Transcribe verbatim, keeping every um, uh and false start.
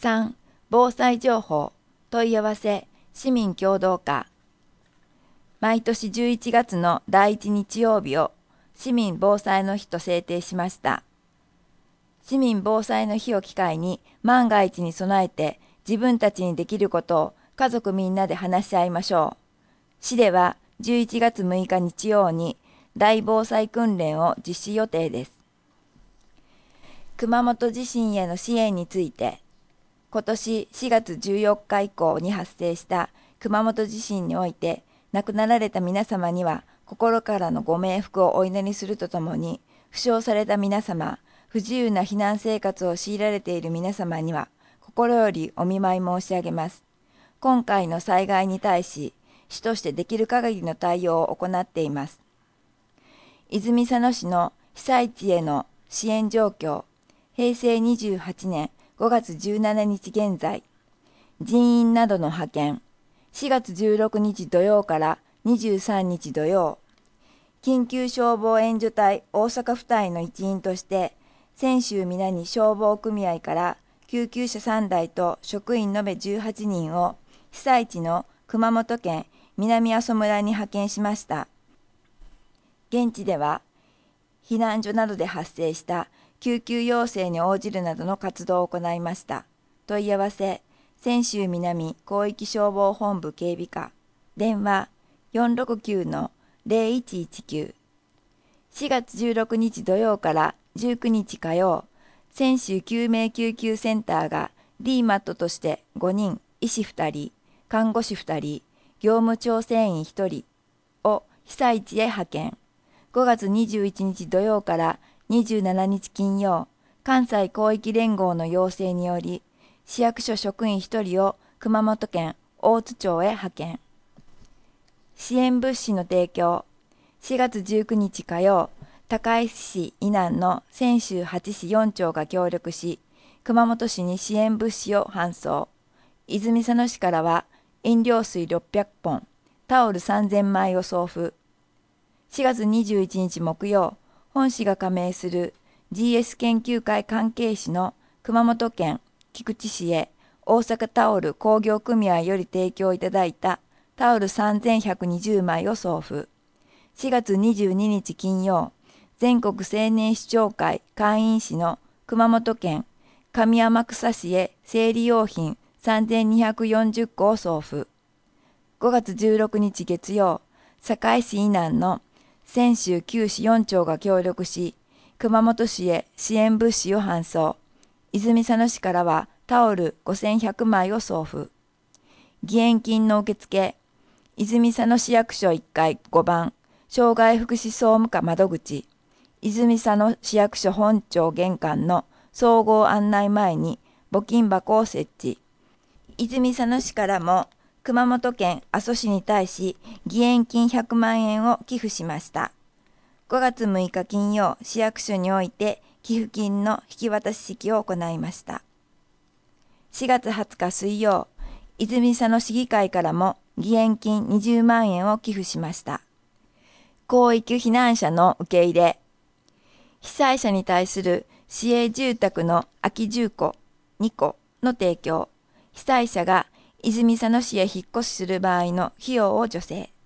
さん、防災情報、問い合わせ、市民協働課。毎年じゅういちがつのだいいち日曜日を市民防災の日と制定しました。市民防災の日を機会に万が一に備えて自分たちにできることを家族みんなで話し合いましょう。市ではじゅういちがつむいか日曜に大防災訓練を実施予定です。熊本地震への支援について、今年しがつじゅうよっか以降に発生した熊本地震において亡くなられた皆様には心からのご冥福をお祈りするとともに、負傷された皆様、不自由な避難生活を強いられている皆様には心よりお見舞い申し上げます。今回の災害に対し、市としてできる限りの対応を行っています。泉佐野市の被災地への支援状況、へいせいにじゅうはちねんごがつじゅうしちにち現在、人員などの派遣、しがつじゅうろくにち土曜からにじゅうさんにち土曜、緊急消防援助隊大阪府隊の一員として、泉州南消防組合から救急車さんだいと職員延べじゅうはちにんを被災地の熊本県南阿蘇村に派遣しました。現地では、避難所などで発生した救急要請に応じるなどの活動を行いました。問い合わせ、泉州南広域消防本部警備課、電話 よんろくきゅうのゼロいちいちきゅう。しがつじゅうろくにち土曜からじゅうくにち火曜、泉州救命救急センターが ディーマット としてごにん、医師ふたり、看護師ふたり、業務調整員ひとりを被災地へ派遣。ごがつにじゅういちにち土曜からにじゅうしちにち金曜、関西広域連合の要請により、市役所職員ひとりを熊本県大津町へ派遣。支援物資の提供、しがつじゅうくにち火曜、高石市以南の泉州はちしよんちょうが協力し、熊本市に支援物資を搬送。泉佐野市からは飲料水ろっぴゃくぽん、タオルさんぜんまいを送付。しがつにじゅういちにち木曜、本市が加盟する ジーエス 研究会関係市の熊本県菊池市へ大阪タオル工業組合より提供いただいたタオルさんぜんひゃくにじゅうまいを送付。しがつにじゅうににち金曜、全国青年市長会会員市の熊本県上天草市へ生理用品さんぜんにひゃくよんじゅっこを送付。ごがつじゅうろくにち月曜、堺市以南の泉州きゅうしよんちょうが協力し、熊本市へ支援物資を搬送。泉佐野市からはタオルごせんひゃくまいを送付。義援金の受付、泉佐野市役所いっかいごばん、障害福祉総務課窓口、泉佐野市役所本庁玄関の総合案内前に募金箱を設置。泉佐野市からも熊本県阿蘇市に対し義援金ひゃくまんえんを寄付しました。ごがつむいか金曜、市役所において寄付金の引き渡し式を行いました。しがつはつか水曜、泉佐野市議会からも義援金にじゅうまんえんを寄付しました。広域避難者の受け入れ、被災者に対する市営住宅の空き住戸にこの提供、被災者が泉佐野市へ引っ越しする場合の費用を助成。